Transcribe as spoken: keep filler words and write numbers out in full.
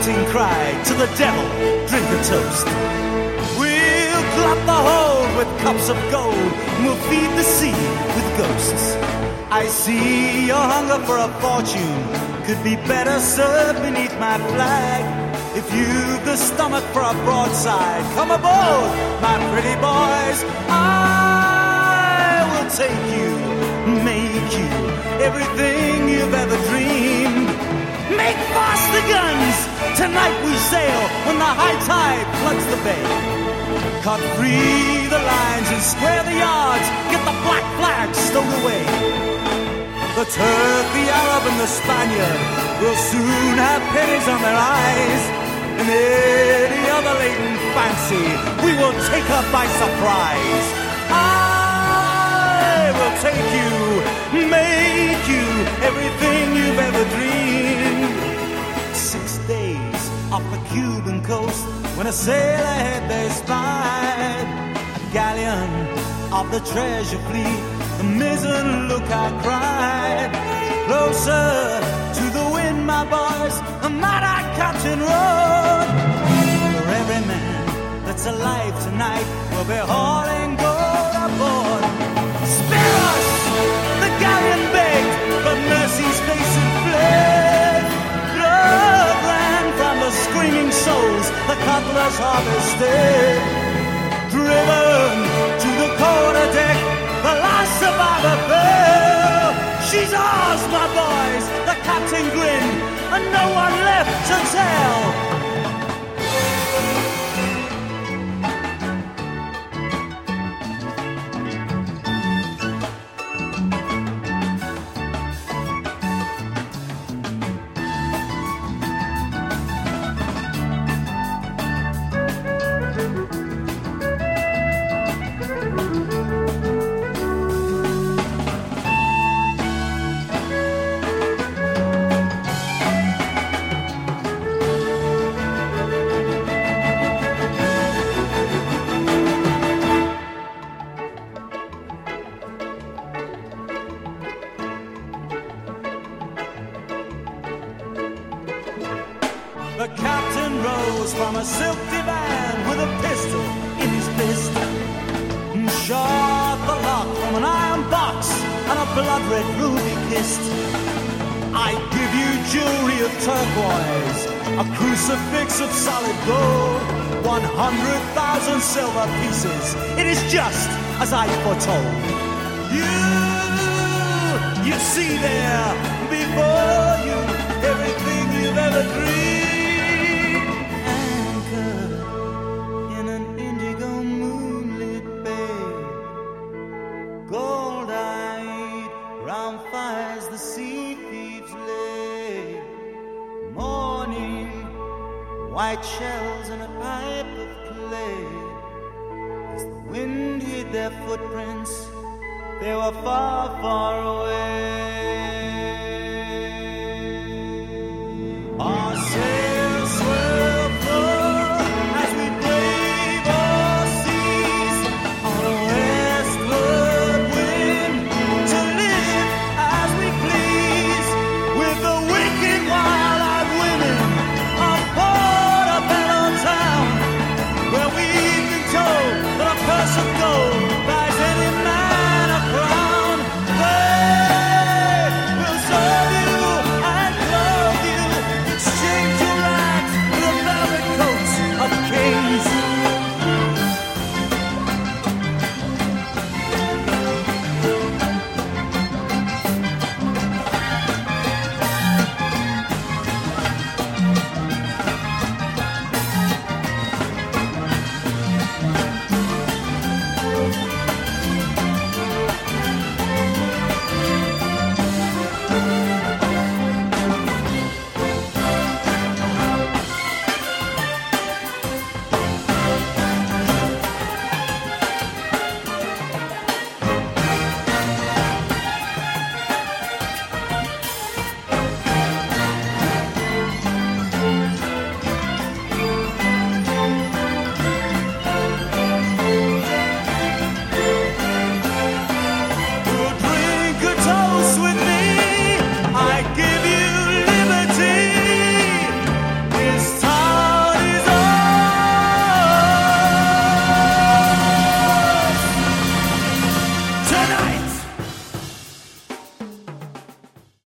captain cried to the devil, drink a toast. We'll glut the hold with cups of gold, and we'll feed the sea with ghosts. I see your hunger for a fortune could be better served beneath my flag. If you've the stomach for a broadside, come aboard, my pretty boys. I will take you, make you everything you've ever dreamed. Make fast the guns, tonight we sail when the high tide floods the bay. Cut free the lines and square the yards, get the black flag stowed away. The Turk, the Arab and the Spaniard will soon have pennies on their eyes. And any other latent fancy we will take her by surprise. I will take you, make you everything you've ever dreamed. Six days off the Cuban coast, when a sailor had they spied a galleon of the treasure fleet, the mizzen lookout cried. Closer to the wind, my boys, the mad-eye captain rode. For every man that's alive tonight will be hauling gold aboard. Spare us, the galleon begged, but mercy's face had fled. Blood ran from the screaming souls the cutlass harvested. Driven to the quarter deck, the last survivor fell. She's ours, my boys, the captain grinned, and no one left to tell. The captain rose from a silk divan with a pistol in his fist, and shot the lock from an iron box and a blood-red ruby kissed. I give you jewelry of turquoise, a crucifix of solid gold, one hundred thousand silver pieces. It is just as I foretold. You, you see there before you everything you've ever dreamed. Fires the sea thieves lay. Morning, white shells and a pipe of clay. As the wind hid their footprints, they were far, far away.